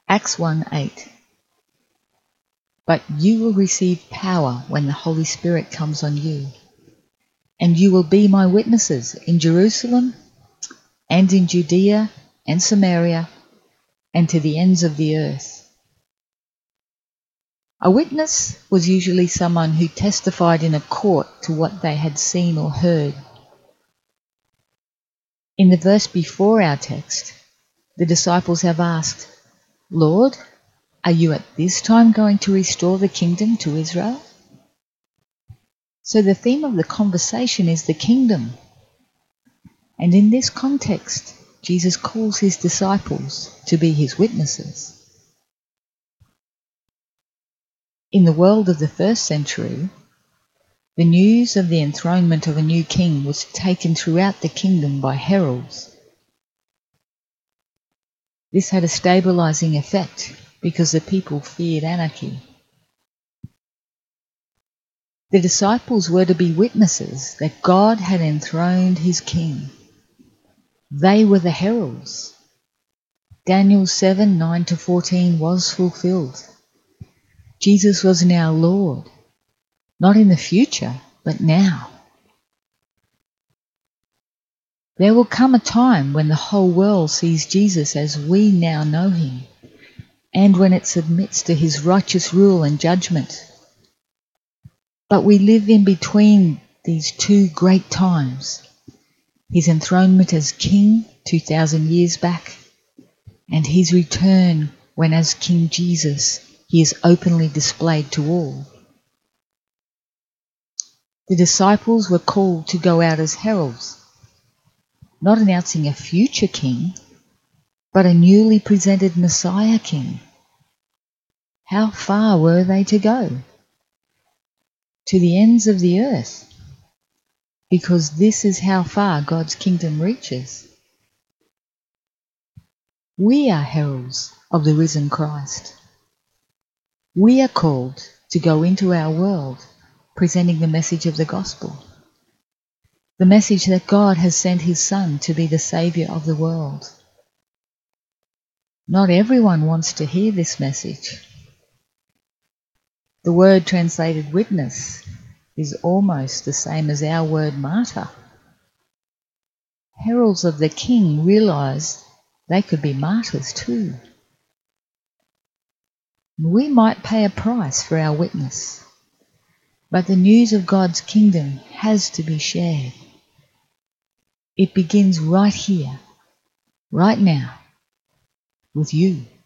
Acts 1:8. But you will receive power when the Holy Spirit comes on you, and you will be my witnesses in Jerusalem and in Judea and Samaria and to the ends of the earth. A witness was usually someone who testified in a court to what they had seen or heard. In the verse before our text, the disciples have asked, "Lord, are you at this time going to restore the kingdom to Israel?" So the theme of the conversation is the kingdom. And in this context, Jesus calls his disciples to be his witnesses. In the world of the first century, the news of the enthronement of a new king was taken throughout the kingdom by heralds. This had a stabilizing effect because the people feared anarchy. The disciples were to be witnesses that God had enthroned his king. They were the heralds. Daniel 7:9-14 was fulfilled. Jesus was now Lord, not in the future, but now. There will come a time when the whole world sees Jesus as we now know him, and when it submits to his righteous rule and judgment. But we live in between these two great times, his enthronement as king 2,000 years back, and his return when as King Jesus he is openly displayed to all. The disciples were called to go out as heralds, not announcing a future king, but a newly presented Messiah king. How far were they to go? To the ends of the earth, because this is how far God's kingdom reaches. We are heralds of the risen Christ. We are called to go into our world presenting the message of the gospel, the message that God has sent his Son to be the Saviour of the world. Not everyone wants to hear this message. The word translated witness is almost the same as our word martyr. Heralds of the King realised they could be martyrs too. We might pay a price for our witness, but the news of God's kingdom has to be shared. It begins right here, right now, with you.